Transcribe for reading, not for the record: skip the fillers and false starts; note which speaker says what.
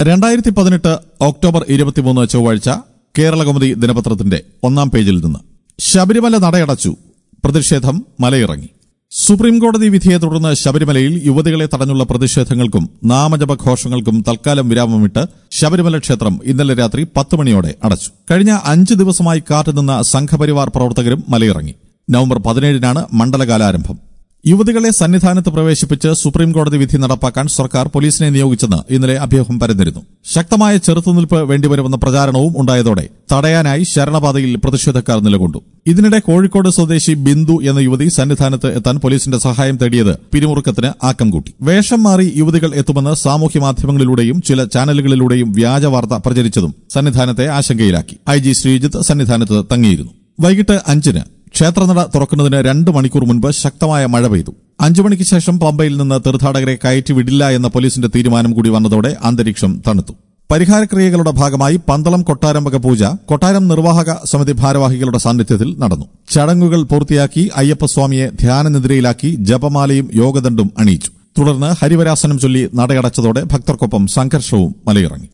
Speaker 1: 2018 October 23 ചൊവ്വാഴ്ച കേരളകൗമുദി ദിനപത്രത്തിന്റെ ഒന്നാം പേജിൽ നിന്ന് ശബരിമല നടയടച്ചു, പ്രതിഷേധം മലയിറങ്ങി. സുപ്രീംകോടതി വിധിയെ തുടർന്ന് ശബരിമലയിൽ യുവതികളെ തടഞ്ഞുള്ള പ്രതിഷേധങ്ങൾക്കും നാമജപഘോഷങ്ങൾക്കും തൽക്കാലം വിരാമമിട്ട് ശബരിമല ക്ഷേത്രം ഇന്നലെ രാത്രി 10 മണിയോടെ അടച്ചു. കഴിഞ്ഞ 5 ദിവസമായി കാത്തുനിന്ന സംഘപരിവാർ പ്രവർത്തകരും മലയിറങ്ങി. നവംബർ 17-നാണ് മണ്ഡലകാലാരംഭം. യുവതികളെ സന്നിധാനത്ത് പ്രവേശിപ്പിച്ച് സുപ്രീംകോടതി വിധി നടപ്പാക്കാൻ സർക്കാർ പോലീസിനെ നിയോഗിച്ചെന്ന് ഇന്നലെ അഭ്യൂഹം പരന്നിരുന്നു. ശക്തമായ ചെറുത്തുനിൽപ്പ് വേണ്ടിവരുമെന്ന പ്രചാരണവും ഉണ്ടായതോടെ തടയാനായി ശരണപാതയിൽ പ്രതിഷേധക്കാർ നിലകൊണ്ടു. ഇതിനിടെ കോഴിക്കോട് സ്വദേശി ബിന്ദു എന്ന യുവതി സന്നിധാനത്ത് എത്താൻ പോലീസിന്റെ സഹായം തേടിയത് പിരിമുറുക്കത്തിന് ആക്കം കൂട്ടി. വേഷം മാറി യുവതികൾ എത്തുമെന്ന് സാമൂഹ്യമാധ്യമങ്ങളിലൂടെയും ചില ചാനലുകളിലൂടെയും വ്യാജ വാർത്ത പ്രചരിച്ചതും സന്നിധാനത്തെ ആശങ്കയിലാക്കി. IG ശ്രീജിത്ത് സന്നിധാനത്ത് തങ്ങിയിരുന്നു. വൈകിട്ട് 5-ന് ക്ഷേത്രനട തുറക്കുന്നതിന് 2 മണിക്കൂർ മുൻപ് ശക്തമായ മഴ പെയ്തു. 5 മണിക്ക് ശേഷം പമ്പയിൽ നിന്ന് തീർത്ഥാടകരെ കയറ്റിവിടില്ല എന്ന പോലീസിന്റെ തീരുമാനം കൂടി വന്നതോടെ അന്തരീക്ഷം തണുത്തു. പരിഹാരക്രിയകളുടെ ഭാഗമായി പന്തളം കൊട്ടാരംഭക പൂജ കൊട്ടാരം നിർവാഹക സമിതി ഭാരവാഹികളുടെ സാന്നിധ്യത്തിൽ നടന്നു. ചടങ്ങുകൾ പൂർത്തിയാക്കി അയ്യപ്പസ്വാമിയെ ധ്യാനനിദ്രയിലാക്കി ജപമാലയും യോഗദണ്ഡും അണിയിച്ചു. തുടർന്ന് ഹരിവരാസനം ചൊല്ലി നടയടച്ചതോടെ ഭക്തർക്കൊപ്പം സംഘർഷവും മലയിറങ്ങി.